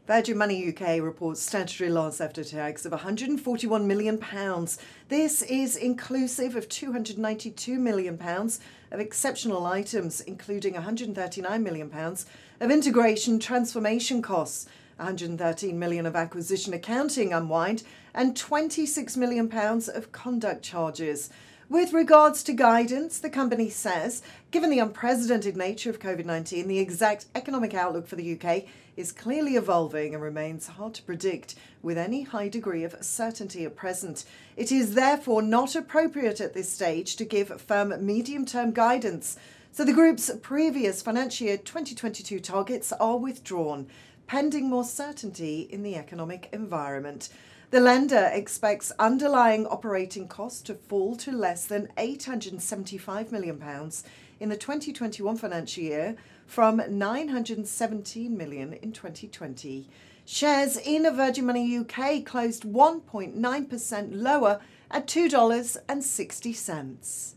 Virgin Money UK reports statutory loss after tax of £141 million. This is inclusive of £292 million of exceptional items, including £139 million of integration transformation costs, £113 million of acquisition accounting unwind, and £26 million of conduct charges. With regards to guidance, the company says, given the unprecedented nature of COVID-19, the exact economic outlook for the UK is clearly evolving and remains hard to predict with any high degree of certainty at present. It is therefore not appropriate at this stage to give firm medium-term guidance. So the group's previous financial year 2022 targets are withdrawn, pending more certainty in the economic environment. The lender expects underlying operating costs to fall to less than £875 million in the 2021 financial year from £917 million in 2020. Shares in Virgin Money UK closed 1.9% lower at $2.60.